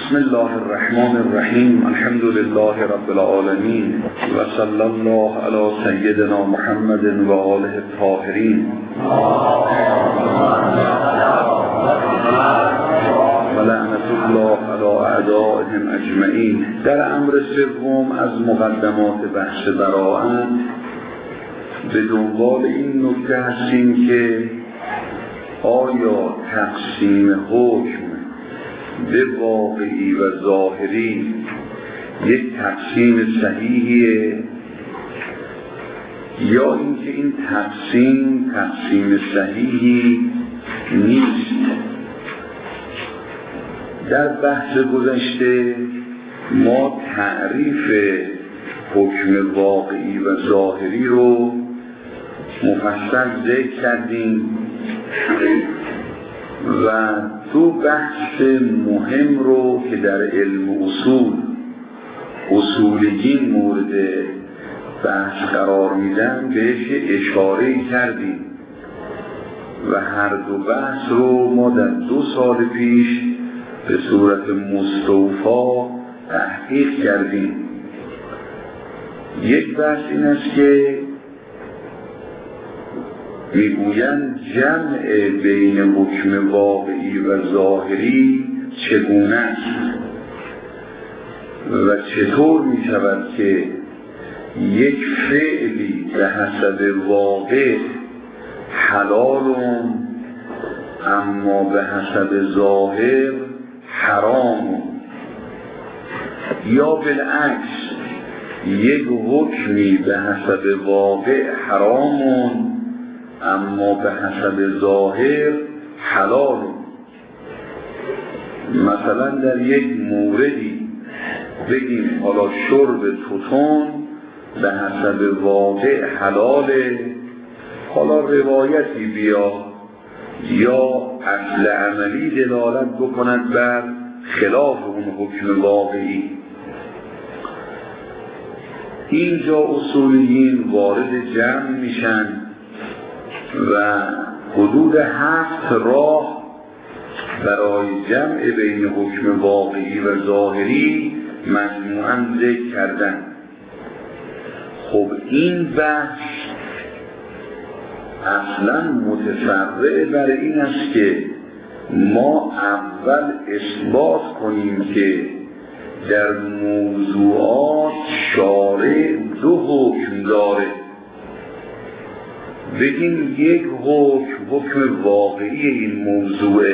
بسم الله الرحمن الرحیم. الحمد لله رب العالمین و صلی الله علی سیدنا محمد و آله الطاهرین و لعنت الله علی اعدائهم اجمعین. در امر سوم از مقدمات بحث براءت به دنبال این نکته هستیم که آیا تقسیم حکم به واقعی و ظاهری یک تقسیم صحیحیه یا اینکه این تقسیم صحیحی نیست. در بحث گذشته ما تعریف حکم واقعی و ظاهری رو مفصل ذکر کردیم و تو بحث مهم رو که در علم اصولیین مورد بحث قرار میدن بهش اشاره کردیم و هر دو بحث رو ما در 2 سال پیش به صورت مستوفا تحقیق کردیم. یک بحث این است که میگویند جمع بین حکم واقعی و ظاهری چگونه است و چطور می شود که یک فعلی به حسب واقع حلال اما به حسب ظاهر حرام، یا بالعکس یک حکمی به حسب واقع حرام اما به حسب ظاهر حلال. مثلا در یک موردی بگیم حالا شرب توتون به حسب واقع حلاله، حالا روایتی بیا یا اصل عملی دلالت بکند بر خلاف اون حکم واقعی. اینجا اصولیین وارد جمع میشن و حدود 7 راه برای جمع بین حکم واقعی و ظاهری مجموعاً ذکر کردن. خب این بحث اصلاً متفرع بر این است که ما اول اثبات کنیم که در موضوعات شارع 2 حکم داره. بگیم یک حکم واقعی این موضوعه،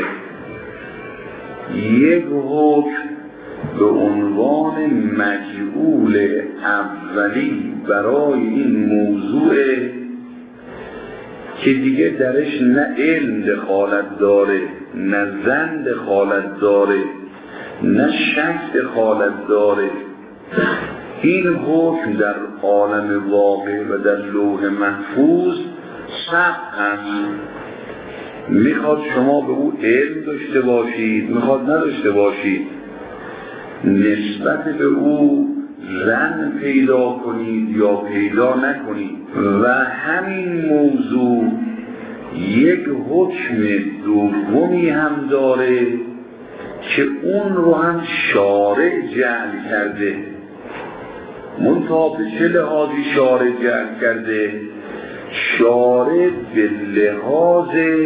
یک حکم به عنوان مجعول اولی برای این موضوعه که دیگه درش نه علم دخالت داره، نه ظن دخالت داره، نه شک دخالت داره. این حکم در عالم واقع و در لوح محفوظ ثبت هست. میخواد شما به او علم داشته باشید، میخواد نداشته باشید، نسبت به او ظن پیدا کنید یا پیدا نکنید. و همین موضوع یک حکم دومی هم داره که اون رو هم شارع جعل کرده. منتها به چه لحاظی شارع جعل کرده؟ شارع به لحاظ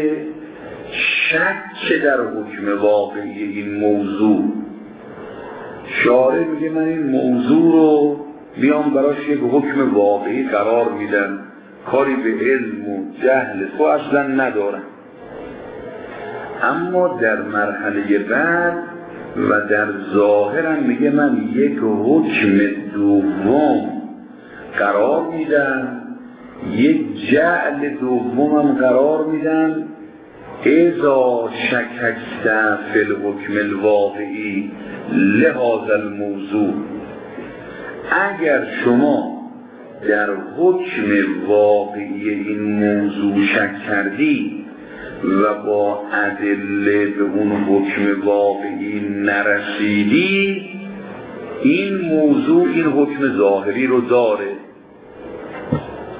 شک در حکم واقعی این موضوع. شارع میگه من این موضوع رو بیام براش یک حکم واقعی قرار میدم، کاری به علم و جهل تو اصلا ندارم. اما در مرحله بعد و در ظاهرم میگه من یک حکم دوم قرار میدم، یک جعل دومم قرار میدم. اذا شککت فی الحکم الواقعی لهذا الموضوع، اگر شما در حکم واقعی این موضوع شک کردی و با ادله به اون حکم واقعی نرسیدی، این موضوع این حکم ظاهری رو داره.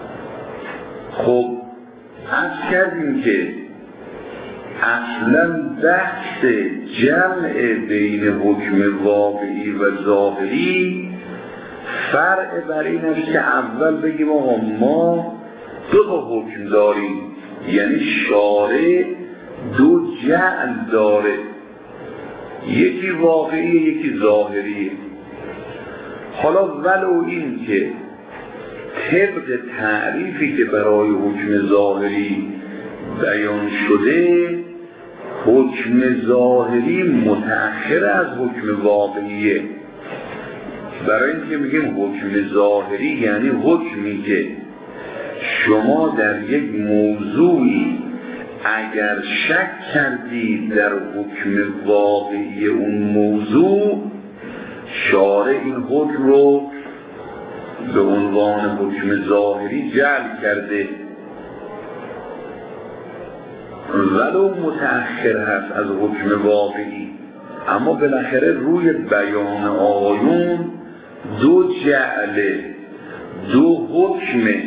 خب عرض کردیم که اصلا بحث جمع بین حکم واقعی و ظاهری فرع بر این است که اول بگیم آقا ما دو تا حکم داریم، یعنی شارع دو جعل داره، یکی واقعی یکی ظاهریه. حالا ولو این که طبق تعریفی که برای حکم ظاهری بیان شده، حکم ظاهری متأخر از حکم واقعیه. برای اینکه میگیم حکم ظاهری یعنی حکمی که شما در یک موضوعی اگر شک کردید در حکم واقعی اون موضوع، شارع این حکم رو به عنوان حکم ظاهری جعل کرده، ولو متأخر هست از حکم واقعی، اما بالاخره روی بیان آیون دو جعل دو حکمه.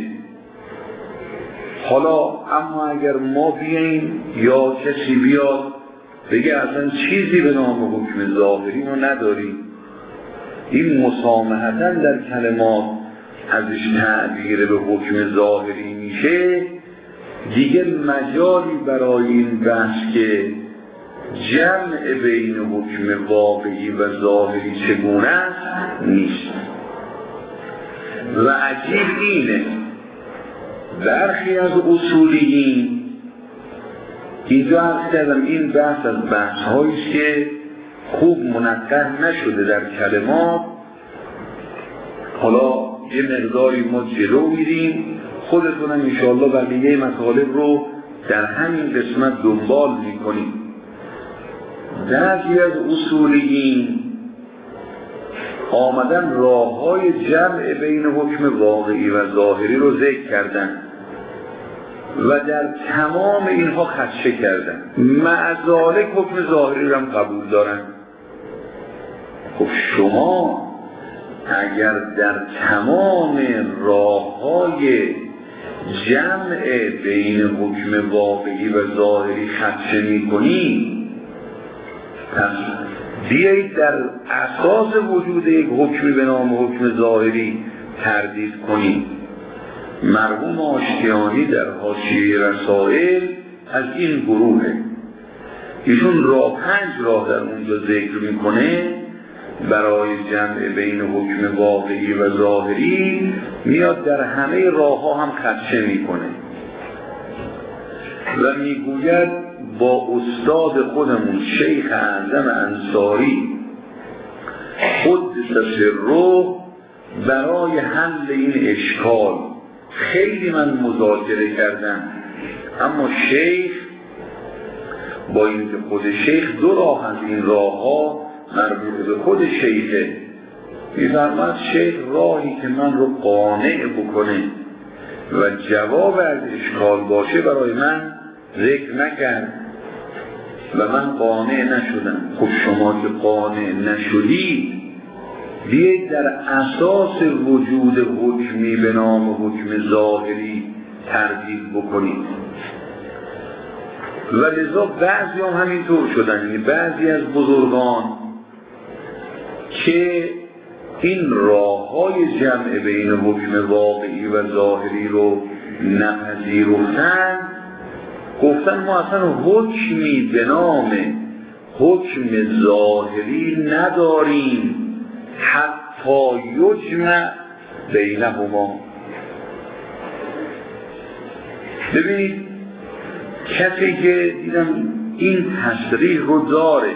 حالا اما اگر ما بیاییم یا کسی بیاد بگه اصلا چیزی به نام حکم ظاهری ما نداریم، این مسامحتاً در کلمات ازش تعبیر به حکم ظاهری میشه، دیگه مجالی برای این بحث که جمع بین حکم واقعی و ظاهری چگونه است نیست. و عجیب اینه برخی از اصولیین، اینجا عرض کردم این بحث از بحث هاییست که خوب منقح نشده در کلمات، حالا یه مقداری ما جلو میریم، خودتونم انشاءالله بقیه مطالب رو در همین قسمت دنبال میکنیم. بعضی از اصولیین آمدن راه‌های جمع بین حکم واقعی و ظاهری رو ذکر کردن و در تمام اینها خدشه کردن، مع ذالک حکم ظاهری رو هم قبول دارن. خب شما اگر در تمام راه‌های جمع بین حکم واقعی و ظاهری خدشه می‌کنید، پس بیایید در اساس وجود یک حکمی به نام حکم ظاهری تردید کنید. مرحوم آشتیانی در حاشیه رسائل از این گروهه، ایشون 5 راه در اونجا ذکر میکنه برای جمع بین حکم واقعی و ظاهری، میاد در همه راه ها هم خدشه میکنه و میگوید با استاد خودمون شیخ اعظم انصاری قدس سره برای حل این اشکال خیلی من مذاکره کردم، اما شیخ با اینکه خود شیخ 2 راه از این راه ها مربوط به خود شیخه، می‌فرماید شیخ راهی که من رو قانع بکنه و جواب از اشکال باشه برای من ذکر نکرد و من قانع نشدم. خب شما که قانع نشدید، بیایید در اساس وجود حکمی به نام حکم ظاهری تردید بکنید. و لذا بعضی هم همینطور شدن، یعنی بعضی از بزرگان که این راه‌های جمع بین حکم واقعی و ظاهری رو نپذیرفتن، گفتن ما اصلا حکمی به نام حکم ظاهری نداریم حتی یجمع بینهما. ببینید کسی که دیدم این تصریح رو داره،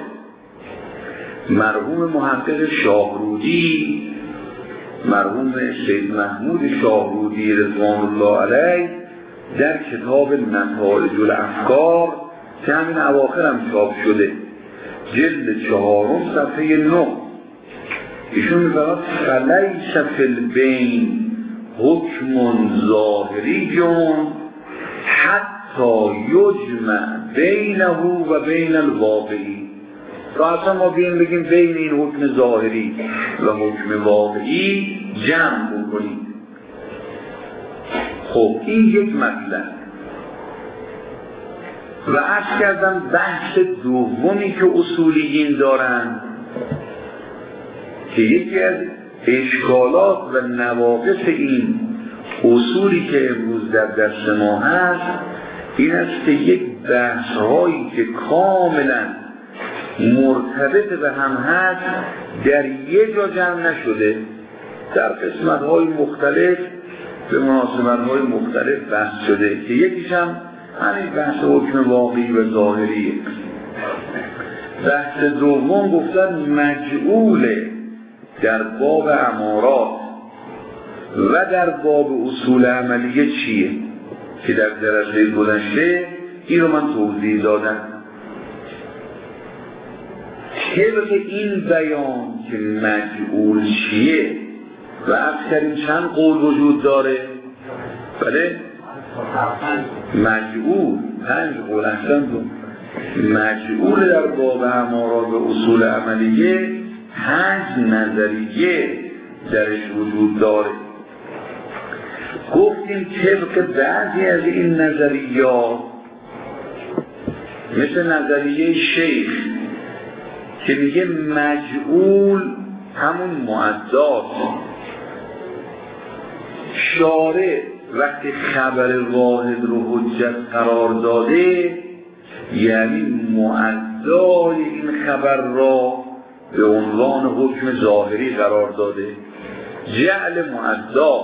مرحوم محقق شاهرودی، مرحوم سید محمود شاهرودی رضوان الله علیه در کتاب نتایج الافکار که همین اواخر هم چاپ شده، جلد 4 صفحه 9، ایشون می‌فرماید فلیس فی البین حکم ظاهری حتی یجمع بینه و بین الواقعی. اصلا ما بگیم بین این حکم ظاهری و حکم واقعی جمع بکنیم. خب این یک مطلب. و عرض کردم بحث دومی که اصولیین دارن که یکی از اشکالات و نواقص این اصولی که امروز در دست ما هست این است که یک بحث‌هایی که کاملا مرتبط به هم هست در یک جا جمع نشده، در قسمت‌های مختلف به مناسبت‌های مختلف بحث شده که یکیش هم همین بحث حکم واقعی و ظاهریه. بحث دوم گفتن مجعول در باب امارات و در باب اصول عملیه چیه که در جلسه گذشته این رو من توضیح دادم. طبق این بیان که مجعول چیه و اکثرین چند قول وجود داره، بله مجعول 5 قول اصلا مجعول در باب امارات و اصول عملیه 5 نظریه درش وجود داره. گفتیم طبق بعضی از این نظریات مثل نظریه شیخ که میگه مجعول همون معداست، شارع وقتی خبر واحد رو حجت قرار داده یعنی معدای این خبر را به عنوان حکم ظاهری قرار داده. جعل معدا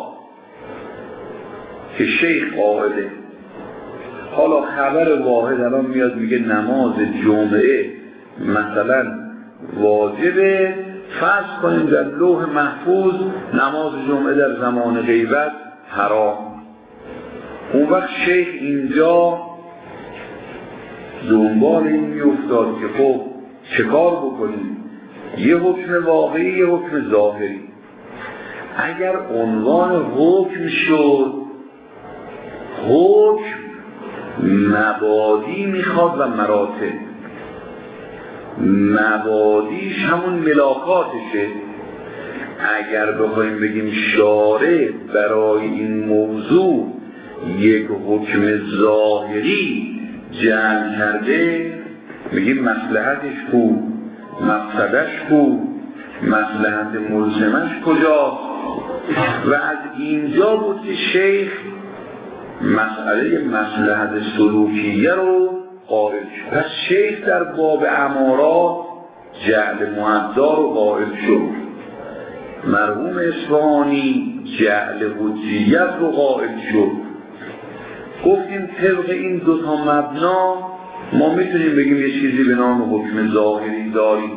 که شیخ قائله. حالا خبر واحد الان میاد میگه نماز جمعه مثلا واجبه، فرض کنیم در لوح محفوظ نماز جمعه در زمان غیبت حرام. اون وقت شیخ اینجا دنبال این میافتاد که خب چه کار بکنیم، یه حکم واقعی یه حکم ظاهری. اگر عنوان حکم شد، حکم مبادی میخواد و مراتب. مبادیش همون ملاکاتشه. اگر بخوایم بگیم شارع برای این موضوع یک حکم ظاهری جعل کرده، میگیم مصلحتش کو، مقصدش کو، مصلحت ملزمش کجاست. و از اینجا بود که شیخ مسئله مصلحت سلوکیه رو قائل شد. پس شیخ در باب امارات جعل معدا رو قائل شد. مرحوم اصفهانی جعل حجیت رو قائل شد. گفتیم طبق این دوتا مبنا ما میتونیم بگیم یه چیزی به نام حکم ظاهری داریم.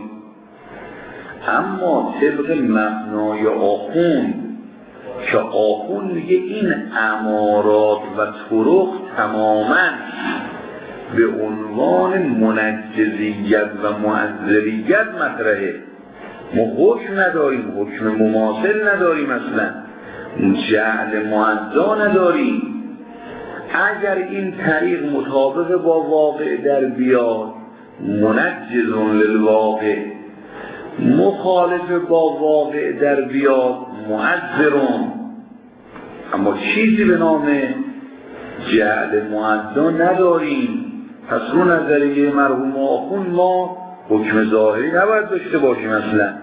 اما طبق مبنای آخوند که آخوند میگه این امارات و طرق تماماً به عنوان منجزیت و معذریت مطرحه. ما حکم نداریم، حکم مماثل نداریم، اصلا جعل معدا نداریم. اگر این طریق مطابق با واقع در بیاد منجز للواقع، مخالف با واقع در بیاد معذرون. اما چیزی به نام جعل معدا نداریم. پس رو نظریه مرحوم آخوند ما حکم ظاهری نباید داشته باشیم اصلا.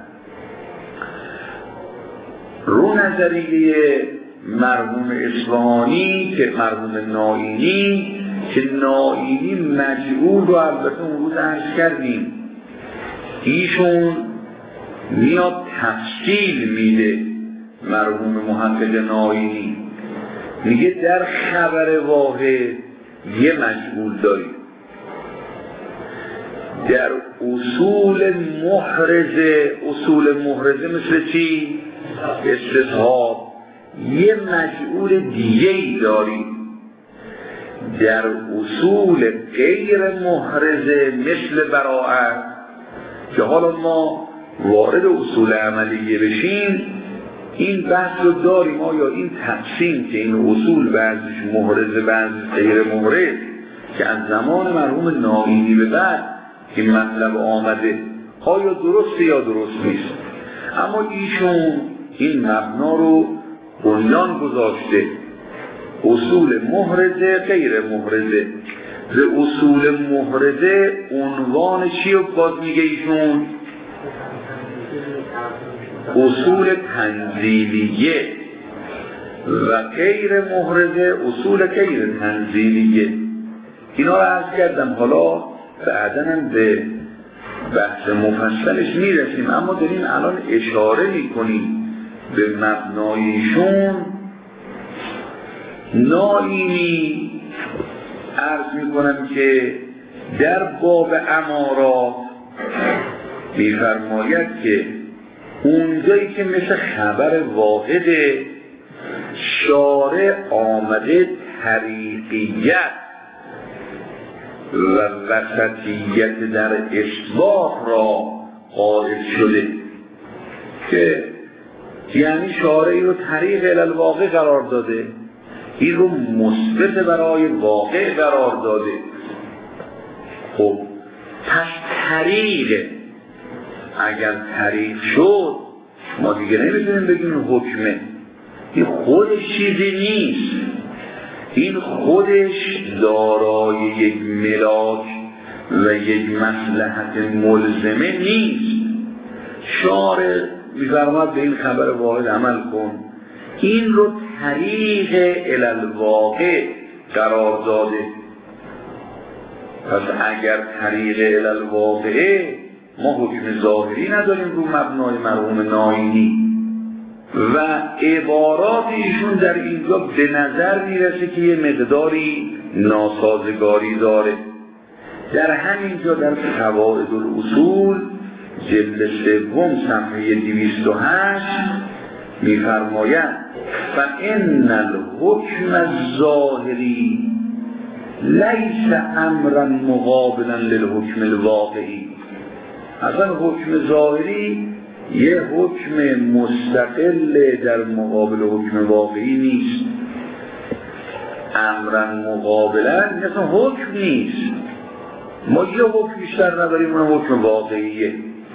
رو نظریه مرحوم اصفهانی که مرحوم نائینی، که نائینی مجعول رو البته اون روز عرض کردیم، ایشون میاد تفصیل میده. مرحوم محقق نائینی میگه در خبر واحد یه مجعول داریم، در اصول محرزه مثل چی؟ استصحاب یه مجعول دیگه‌ای داریم. در اصول غیر محرزه مثل براءت که حالا ما وارد اصول عملیه بشیم این بحث رو داریم. آیا این تقسیم که این اصول بعضیش محرزه بعضیش غیر محرز که از زمان مرحوم نائینی به بعد این مطلب آمده آیا درسته یا درست نیست؟ اما ایشون این مبنا رو بنیان گذاشته، اصول محرزه غیر محرزه. به اصول محرزه عنوان چی رو باز میگه ایشون؟ اصول تنزیلیه و غیر محرزه اصول غیر تنزیلیه. اینا رو عرض کردم، حالا بعداً هم به بحث مفصلش میرسیم، اما داریم الان اشاره میکنیم به مبنایشون. نائینی عرض میکنم که در باب امارات میفرماید که اونجایی که مثل خبر واحده شارع آمده طریقیت و وسطیت در اصلاح را قائل شده، که یعنی شارعی رو طریق الالواقع قرار داده، این رو مثبت برای واقع قرار داده. خب پس طریق اگر طریق شد ما دیگه نمیتونیم بگیم حکمه، این خودش چیزی نیست، این خودش دارای یک ملاک و یک مصلحت ملزمه نیست. شارع می‌فرماید به این خبر واحد عمل کن، این رو طریق الالواقع قرار داده. پس اگر طریق الالواقع ما حکم ظاهری نداریم رو مبنای مرحوم نائینی و عبارات ایشون در اینجا به نظر میرسه که یه مقداری ناسازگاری داره. در همینجا در قواعد الاصول جلد 3 صفحه 208 میفرماید فإن الحکم الظاهری لیس امرا مقابلا للحکم الواقعی. اصلا حکم ظاهری یه حکم مستقل در مقابل حکم واقعی نیست. امرا مقابلا مثلا حکم نیست، ما یه حکم بیشتر نداریم، اون حکم واقعیه.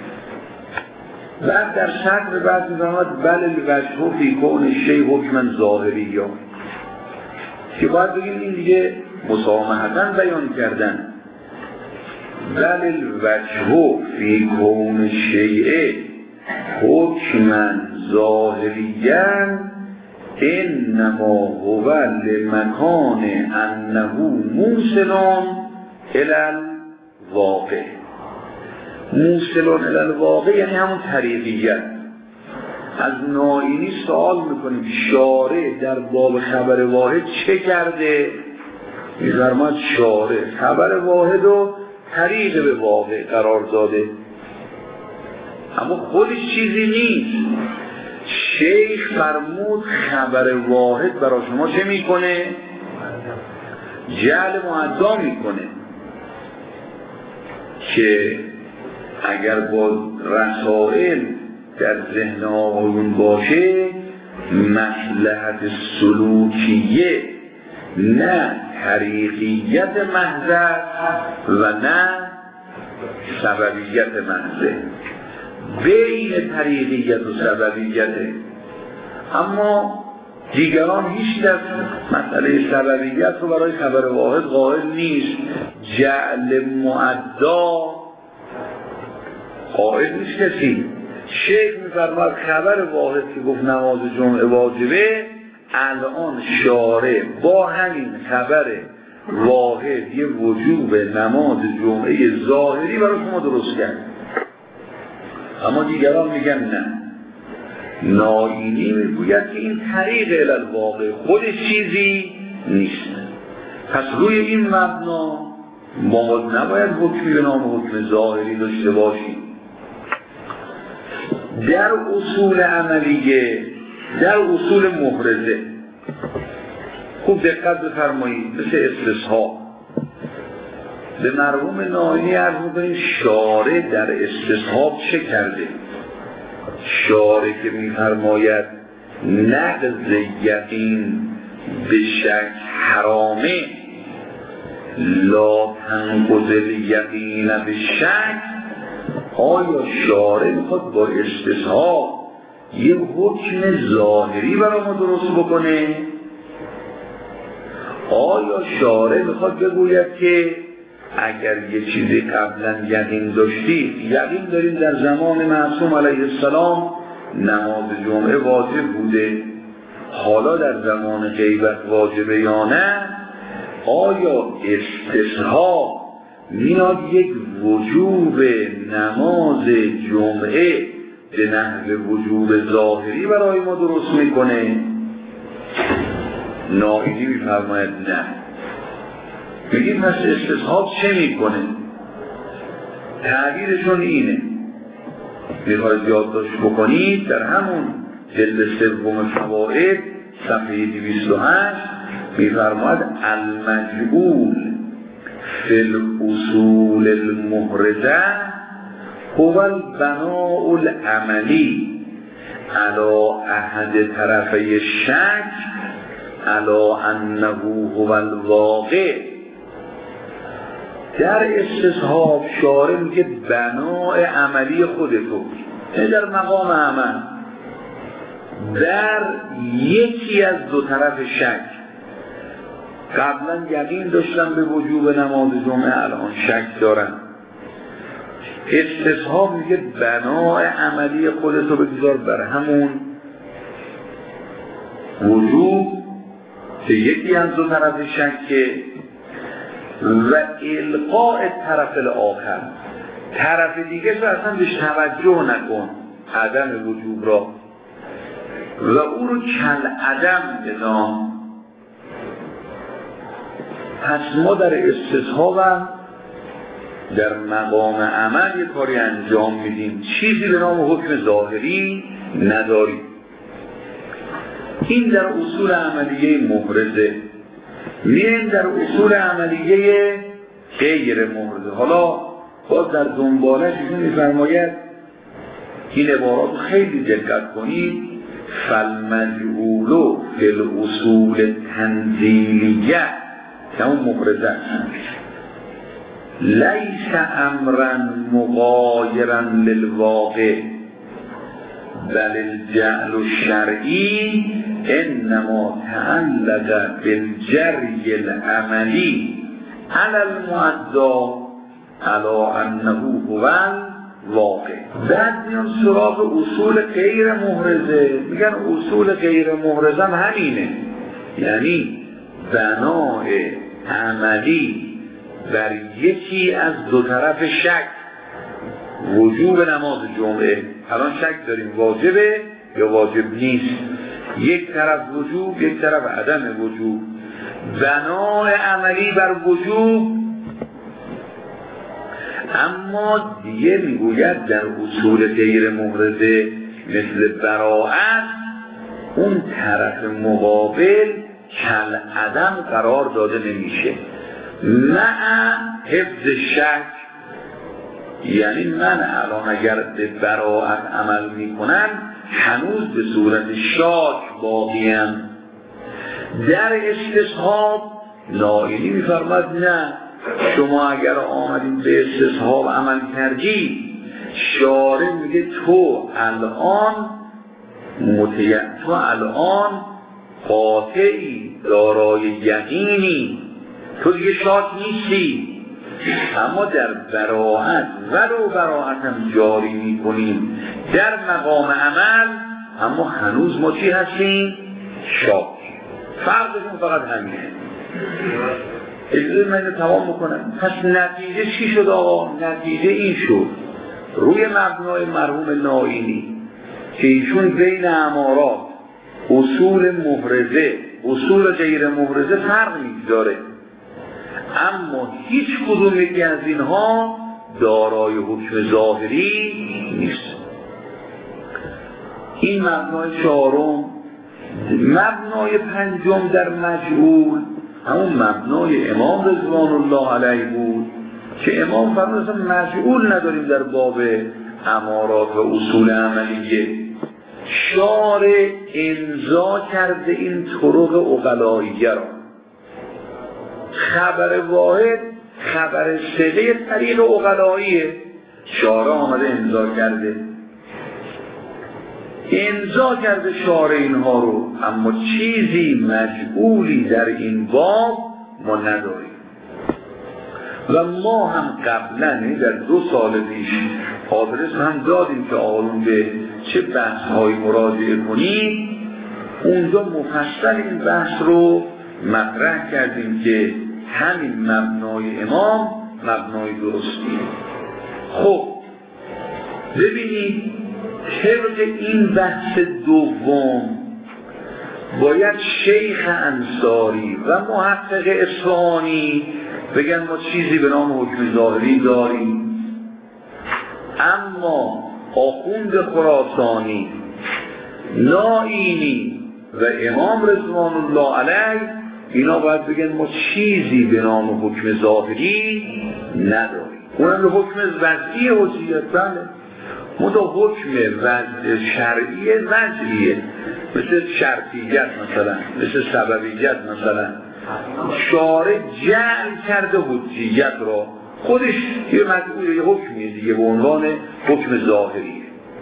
بعد در شطر بعد می‌فرماید بل الوجه فی کون الشیء حکما ظاهریا، که باید بگیم این دیگه مسامحتاً بیان کردن. بل الوجه فی کون الشیء حکما ظاهریا انما هو لمکان انه موصل الی الواقع. موصل الی الواقع یعنی همون طریقیت. از نائینی سوال میکنیم شارع در باب خبر واحد چه کرده؟ می‌فرماید شارع خبر واحد و طریق به واقع قرار داده، اما خودش چیزی نیست. شیخ فرمود خبر واحد برای شما چه میکنه؟ جعل معدا میکنه، که اگر با رسائل در ذهن آقایون باشه مصلحت سلوکیه نه طریقیت محض و نه سببیت محض، بین طریقیت و سببیته. اما دیگران هیچ کس مسئله سببیت رو برای خبر واحد قائل نیست، جعل معدا قائل نیست کسی. شیخ می‌فرماید خبر واحد که گفت نماز جمعه واجبه، الان شارع با همین خبر واحد یه وجوب نماز جمعه ظاهری برای شما درست کرد، اما دیگران میگن نه. نائینی میگوید که این طریق الالواقع خودش چیزی نیست. پس روی این مبنا ما نباید حکمی به نام حکم ظاهری داشته باشیم. در اصول عملیه، در اصول محرزه خوب دقت بفرمایید، مثل استصحاب به مرحوم نائینی عرض می‌کنیم شارع در استصحاب چه کرده. شارع که می‌فرماید نقض یقین به شک حرامه، لا تنقض الیقین به شک، آیا شارع میخواد با استصحاب یه حکم ظاهری برای ما درست بکنه؟ آیا شارع میخواد بگوید که اگر یه چیزی قبلا یقین داشتید، یقین داریم در زمان معصوم علیه السلام نماز جمعه واجب بوده، حالا در زمان غیبت واجبه یا نه، آیا استصحاب میاد یک وجوب نماز جمعه به نحو وجوب ظاهری برای ما درست میکنه؟ نائینی میفرماید نه. بگیم پس استصحاب چه میکنه؟ تعبیرشون اینه، میخواید یادداشت بکنید در همون جلد سوم فوائد صفحه 208 میفرماید المجعول فی الاصول المحرزه هو البناء العملی علی احد طرفی الشک علی انه هو الواقع. در استصحاب شارع میگه بناء عملی خودتو، در مقام عمل در یکی از دو طرف شک، قبلا یقین داشتم به وجوب نماز جمعه، الان شک دارم. استصحاب میگه بناء عملی خودتو بگذار بر همون وجوب که یکی از دو طرف شکه و القاء طرف الاخر، طرف دیگه رو اصلا بهش توجه نکن، عدم وجوب را، و او رو کل عدم بدان. پس ما در استصحاب در مقام عمل یک کاری انجام میدیم، چیزی به نام حکم ظاهری نداریم. این در اصول عملیه محرزه. میریم در اصول عملیه غیر محرزه. حالا باز در دنبالش ایشون میفرماید این عبارات خیلی دقت کنید، فالمجعول فی الاصول تنزیلیه که اون محرزه لیس امرا مغایرا للواقع بل الجعل الشرعی انما تعلق بالجری العملی على المعدا على انه هو الواقع. بعد میان سراغ اصول غیر محرزه، میگن اصول غیر محرزه هم همینه، یعنی بناء عملی بر یکی از دو طرف شک. وجوب نماز جمعه، الان شک داریم واجبه یا واجب نیست، یک طرف وجوب یک طرف عدم وجوب، بناء عملی بر وجوب. اما دیگه میگوید در اصول غیر محرزه مثل براءت اون طرف مقابل کل عدم قرار داده نمیشه، مع حفظ شک. یعنی من الان اگر به براءت عمل میکنم هنوز به صورت شاک باقیم. در استصحاب نائینی میفرماد نه، شما اگر آمدید به استصحاب عمل کردی، شارع میگه تو الان قاطعی، دارای یقینی، تو دیگه شاک نیستی. اما در براءت ولو براءت هم جاری میکنیم در مقام عمل، اما هنوز ما چی هستیم؟ شاک. فرقشون فقط همینه. اجازه من تمام بکنم. پس نتیجه چی شد آقا؟ نتیجه این شد روی مبنای مرحوم نائینی که ایشون بین امارات اصول محرزه اصول غیر محرزه فرق میگذاره، اما هیچ کدوم یکی از اینها دارای حکم ظاهری نیست. این مبنای چهارم. مبنای پنجم در مجعول همون مبنای امام رضوان الله علیه بود که امام فرمود اصلا مجعول نداریم در باب امارات و اصول عملیه. شارع امضا کرده این طرق عقلائیه را، خبر واحد خبر ثقه طریق عقلائیه، شارع آمده امضا کرده. امضا کرده شارع اینها رو، اما چیزی مجعولی در این باب ما نداریم. و ما هم قبلا در 2 سال پیش آدرس هم دادیم که آقایون به چه بحث های مراجعه کنیم. اونجا مفصل این بحث رو مطرح کردیم که همین مبنای امام مبنای درستیه. خب ببینید طبق این بحث دوم باید شیخ انصاری و محقق اصفهانی بگن ما چیزی به نام حکم ظاهری داریم، اما آخوند خراسانی، نائینی و امام رضوان الله علیه اینا باید بگن ما چیزی به نام حکم ظاهری نداریم. اونم به حکم وضعی حجیت، بله مدا حکم وضع شرعی وضعیه، مثل شرطیت مثلا، مثل سببیت مثلا. شارع جعل کرده حجیت را، خودش یه مدعوی حکمیه دیگه به عنوان حکم ظاهریه.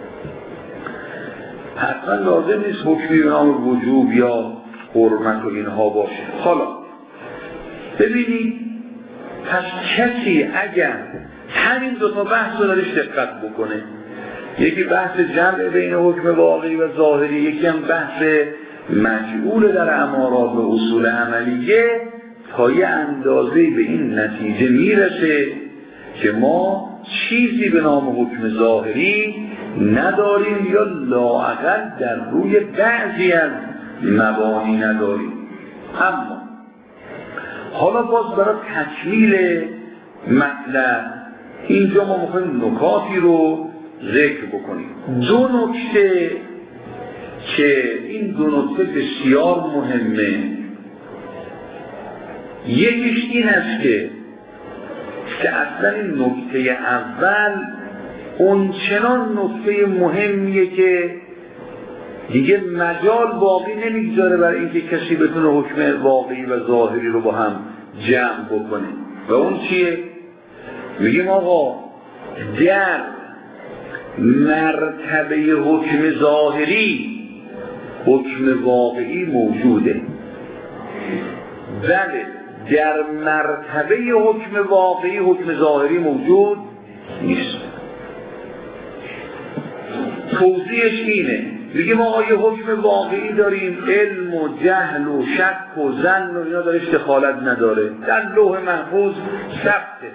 حتما لازم نیست حکمی به نام وجوب یا حرمت و اینها باشه. حالا ببینید پس کسی اگر همین 2 تا بحث رو درش دقت بکنه، یکی بحث جمع بین حکم واقعی و ظاهری، یکی هم بحث مجعول در امارات و اصول عملیه، تا یه اندازه‌ای به این نتیجه میرسه که ما چیزی به نام حکم ظاهری نداریم یا لااقل در روی بعضی از مبانی نداریم. اما حالا باز برای تکمیل مطلب اینجا ما میخوایم نکاتی رو ذکر بکنیم. 2 نکته که این 2 نکته بسیار مهمه. یکیش این است که اصلا این نکته اول اون چنان نکته مهمیه که دیگه مجال باقی نمیگذاره برای اینکه کسی بتونه حکم واقعی و ظاهری رو با هم جمع بکنه. و اون چیه؟ میگیم آقا در مرتبه حکم ظاهری حکم واقعی موجوده، بله در مرتبه حکم واقعی حکم ظاهری موجود نیست. توضیحش اینه، میگیم آقا یه حکم واقعی داریم، علم و جهل و شک و ظن و اینا دارش دخالت نداره، در لوح محفوظ ثبته.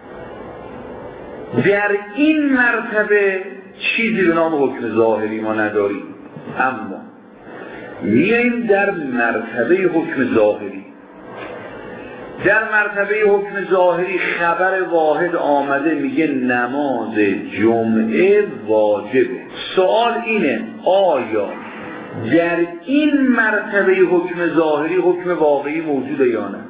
در این مرتبه چیزی به نام حکم ظاهری ما نداریم. اما میاییم در مرتبه حکم ظاهری، در مرتبه حکم ظاهری خبر واحد آمده میگه نماز جمعه واجبه. سوال اینه آیا در این مرتبه حکم ظاهری حکم واقعی موجوده یا نه؟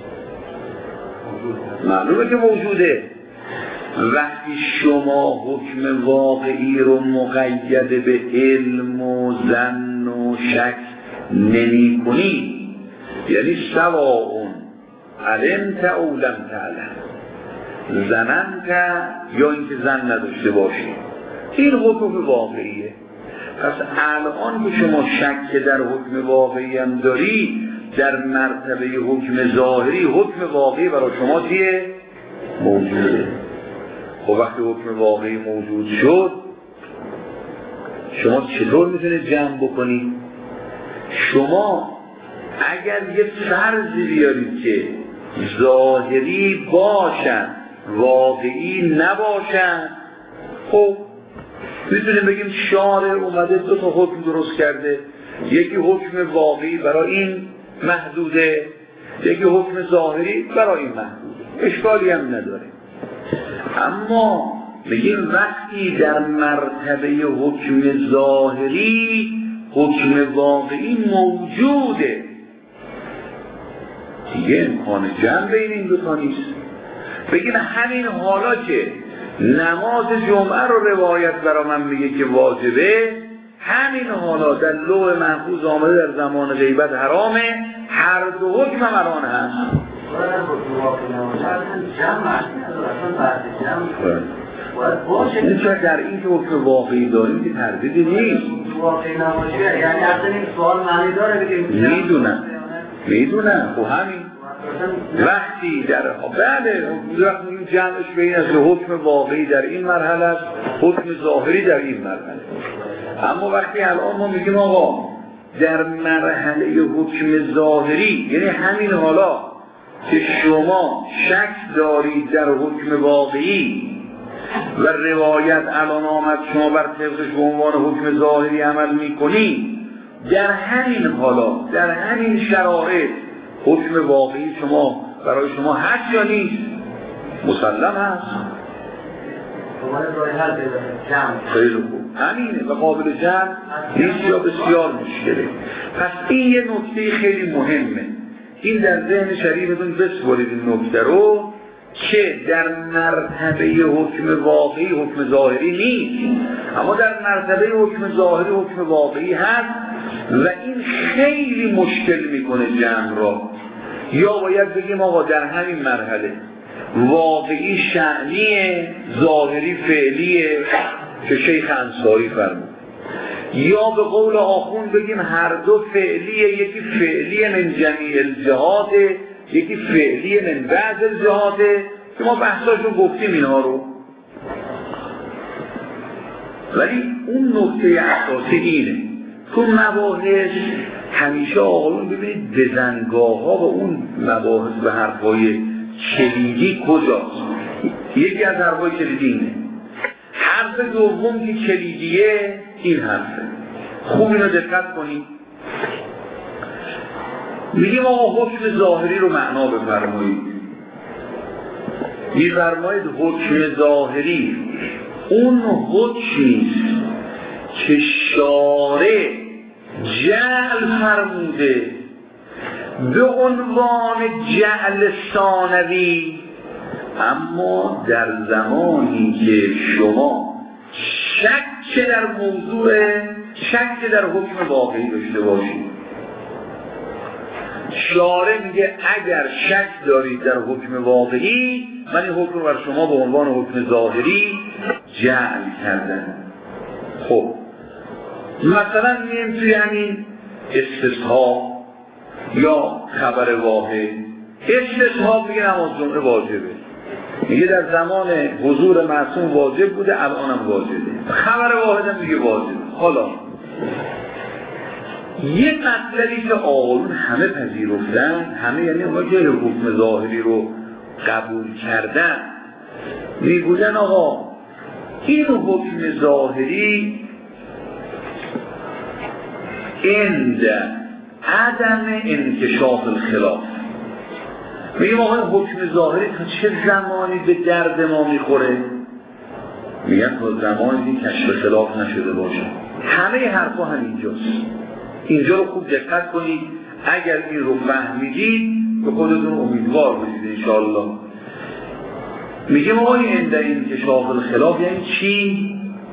معلومه که موجوده. وقتی شما حکم واقعی رو مقید به علم و ظن و شک نمی کنی، یعنی سواء علمت او لم تعلم، ظننت یا اینکه ظن نداشته باشی، این حکم واقعیه. پس الان که شما شک در حکم واقعی هم داری، در مرتبه حکم ظاهری حکم واقعی برای شما چیه؟ موجوده. خب وقتی حکم واقعی موجود شد، شما چطور میتونید جمع بکنید؟ شما اگر یه فرضی بیارید که ظاهری باشن واقعی نباشن، خب میتونیم بگیم شارع اومده 2 تا حکم درست کرده، یکی حکم واقعی برای این محدوده، یکی حکم ظاهری برای این محدوده، اشکالی هم نداره. اما میگیم وقتی در مرتبه حکم ظاهری حکم واقعی موجوده، دیگه امکان جمع بین این 2 تا نیست. بگیم همین حالا که نماز جمعه رو روایت برای من میگه که واجبه، همین حالا در لوح محفوظ آمده در زمان غیبت حرامه، هر 2 حکم الان هست. این چه در این که حکم واقعی داریم که تردیدی نیست. واقعی نباشه، یعنی اصلا این سوال معنی داره بگیم میدونم خب همین وقتی در بله وقتی این جمعش به این از حکم واقعی در این مرحله است، حکم ظاهری در این مرحله. اما وقتی الان ما میگیم آقا در مرحله حکم ظاهری، یعنی همین حالا که شما شک دارید در حکم واقعی و روایت الان آمد شما بر طبقش به عنوان حکم ظاهری عمل میکنید، در همین حالا در همین شرایط حکم واقعی شما برای شما هست یا نیست؟ مسلم هست. خیلی خوب، همینه و قابل جمع نیست یا بسیار مشکله. پس این یه نکته خیلی مهمه، این در ذهن شریفتون بسپارید این نکته رو که در مرتبه حکم واقعی حکم ظاهری نیست، اما در مرتبه حکم ظاهری حکم واقعی هست و این خیلی مشکل میکنه جمع را. یا باید بگیم آقا در همین مرحله واقعی شأنیه، ظاهری فعلیه که شیخ انصاری فرمود، یا به قول آخوند بگیم هر دو فعلیه، یکی فعلیه من جمیع الجهات، یکی فعلیه من بعض الجهات که ما بحثاشو گفتیم اینها رو. ولی اون نکته اساسی اینه تو مباحث همیشه آقایون ببینید بزنگاه ها و اون مباحث به حرفای کلیدی کجاست. یکی از حرفای کلیدی اینه، حرف دوم که کلیدیه این حرفه. خوب اینو دقت کنید. میگیم آقا حکم ظاهری رو معنا بفرمایید. میفرمایید حکم ظاهری اون حکمیست که شارع جعل فرموده به عنوان جعل ثانوی، اما در زمانی که شما شک در موضوع، شک در حکم واقعی داشته باشید، شارع میگه اگر شک دارید در حکم واقعی من این حکم بر شما به عنوان حکم ظاهری جعل کردم. خب مثلا میگیم توی همین استصحاب یا خبر واحد، استصحاب میگه نماز جمعه واجبه، میگه در زمان حضور معصوم واجب بوده الانم واجبه، خبر واحد هم میگه واجبه. حالا یه مطلبی که آقایون همه پذیرفتن، همه یعنی اونها که حکم ظاهری رو قبول کردن، میگوین آقا این حکم ظاهری عند عدم انکشاف الخلاف، میگیم آقا حکم ظاهری تا چه زمانی به درد ما میخوره؟ میگن تا زمانی که کشف خلاف نشده باشه. همه حرفا همینجاست. اینجا رو خوب دقت کنید، اگر این رو فهمیدید به خودتون امیدوار باشید انشاءالله. میگیم آقا عند انکشاف الخلاف یعنی چی؟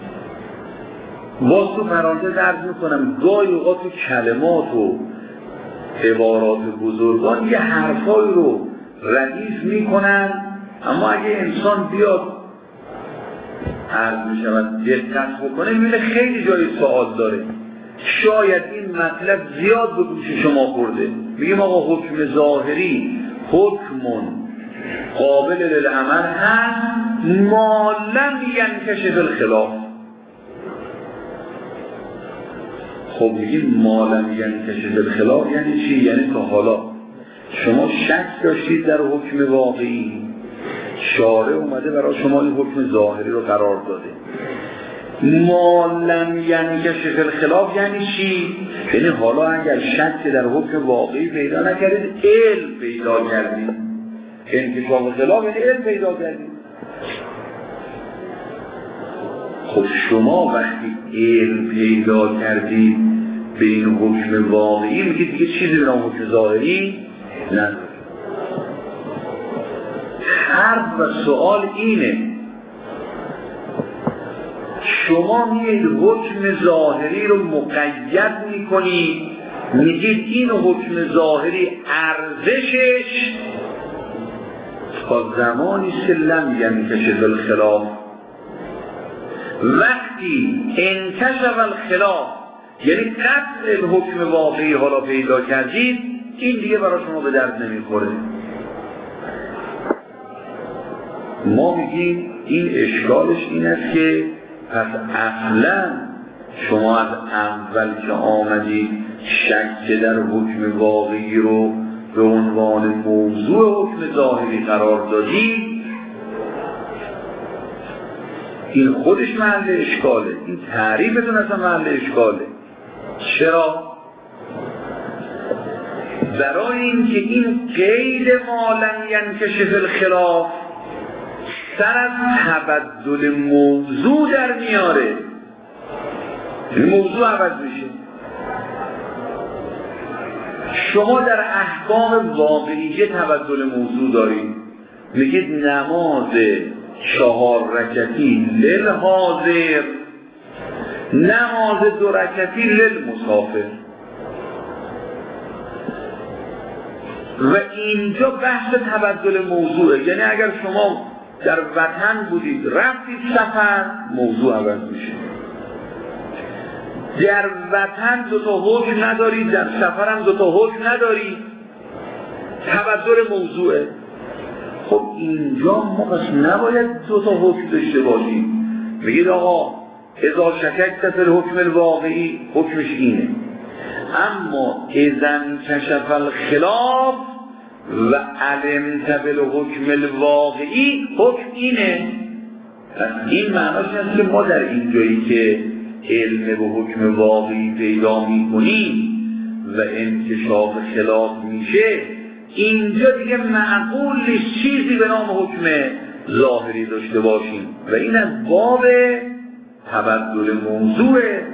باز تو پرانتز عرض میکنم گاهی اوقات تو کلمات و عبارات بزرگان یه حرفایی رو ردیف میکنن، اما اگه انسان بیاد عرض میشود دقت بکنه میبینه خیلی جای سوال داره. شاید این مطلب زیاد به گوش شما خورده. میگیم آقا حکم ظاهری حکم قابل للعمل هست ما لم ینکشف الخلاف. خب میگیم ما لم ینکشف الخلاف یعنی چی؟ یعنی تا حالا شما شک داشتید در حکم واقعی، شارع اومده برای شما این حکم ظاهری رو قرار داده. ما لم ینکشف الخلاف یعنی چی؟ یعنی حالا اگر شک در حکم واقعی پیدا نکردید علم پیدا کردید. انکشاف خلاف یعنی علم پیدا کردید. خب شما وقتی علم پیدا کردید به این حکم واقعی میگید دیگه چیزی به نام حکم ظاهری نداره. حرف و سوال اینه، شما میگید حکم ظاهری رو مقید میکنید، میگید این حکم ظاهری ارزشش تا زمانی لم ینکشف الخلاف. وقتی انکشف الخلاف یعنی قطع حکم واقعی حالا پیدا کردید، این دیگه برای شما به درد نمیخوره. ما میگیم این اشکالش این است که پس اصلا شما از اول که آمدید شک در حکم واقعی رو به عنوان موضوع حکم ظاهری قرار دادید، این خودش محل اشکاله، این تعریفتون اصلا محل اشکاله. چرا؟ برای اینکه این قید ما لم ینکشف الخلاف سر از تبدل موضوع در میاره، این موضوع عوض میشه. شما در احکام واقعیه تبدل موضوع دارید، میگید نماز 4 رکعتی للحاضر، نماز 2 رکعتی للمسافر. و اینجا بحث تبدل موضوعه، یعنی اگر شما در وطن بودید رفتید سفر، موضوع عوض میشه. در وطن 2 تا حکم ندارید، در سفر هم 2 تا حکم ندارید، تبدل موضوعه. خب اینجا ما پس نباید 2 تا حکم داشته باشیم. میگید آقا اذا شککت فی الحکم الواقعی، حکمش اینه، اما اذا انکشف الخلاف و علمت بالحکم الواقعی، حکم اینه. پس این معناش هست که ما در این جایی که علم به حکم واقعی پیدا میکنیم و انکشاف خلاف میشه، اینجا دیگه معقول نیست چیزی به نام حکم ظاهری داشته باشیم و این از باب تبدل موضوعه.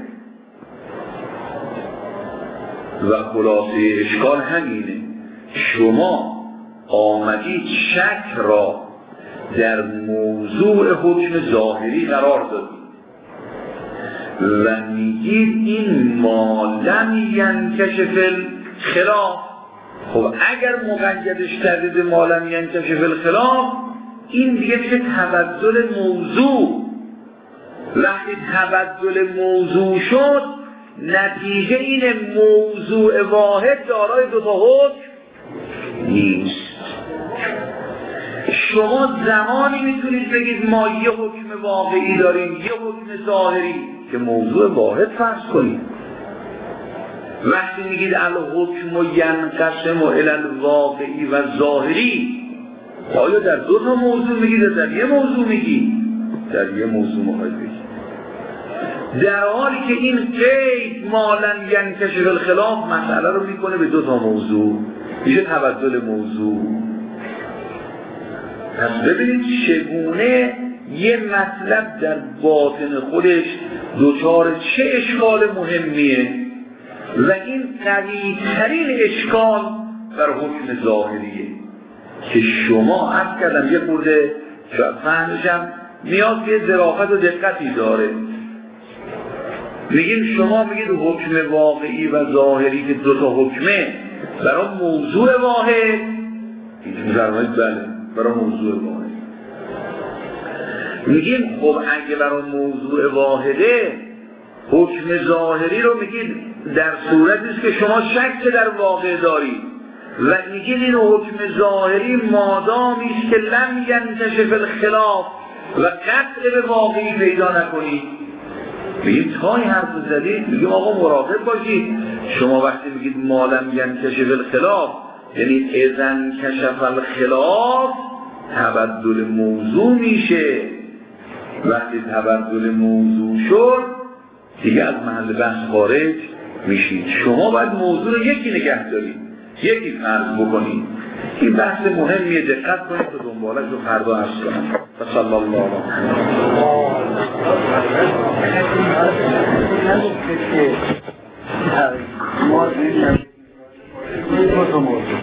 و خلاصه اشکال همینه، شما آمدید شک را در موضوع حکم ظاهری قرار دادید و میگید این ما لم ینکشف الخلاف. خب اگر مقیدش کردید ما لم ینکشف الخلاف، این دیگه چه تبدل موضوع. وقتی تبدل موضوع شد، نتیجه این موضوع واحد دارای 2 تا حکم نیست. شما زمانی میتونید بگید ما یه حکم واقعی داریم، یه حکم ظاهری، که موضوع واحد فرض کنید. وقتی میگید الحکم ینقسم الی الواقعی و ظاهری، آیا در 2 تا موضوع میگید یا در یه موضوع میگید؟ در یه موضوع میخواید بگید. در حالی که این قید ما لم ینکشف الخلاف مسئله رو میکنه به 2 تا موضوع، میشه تبدل موضوع. پس ببینید چگونه یه مطلب در باطن خودش دچار چه اشکال مهمیه و این قوی ترین اشکال در حکم ظاهریه که شما عرض کردم یه خورده فهمشم نیاز به ظرافت و دقتی داره. میگیم شما میگید حکم واقعی و ظاهری که 2 تا حکمه برای موضوع واحد، میفرمایید بله برای موضوع واحد. میگیم خب اگه برای موضوع واحده، حکم ظاهری رو میگید در صورتی است که شما شک در واقع دارید و میگید این حکم ظاهری مادامی است که لم ینکشف الخلاف و قطع به واقعی پیدا نکنید. میگیم تا این حرف زدید، میگیم آقا مراقب باشید. شما وقتی میگید ما لم ینکشف الخلاف، یعنی اذا انکشف الخلاف تبدل موضوع میشه. وقتی تبدل موضوع شد دیگه از محل بحث خارج میشید. شما باید موضوع رو یکی نگه دارید، یکی فرض بکنید. این بحث مهمیه، دقت کنید تا دنبالش رو فردا عرض کنم. صلی الله علیه و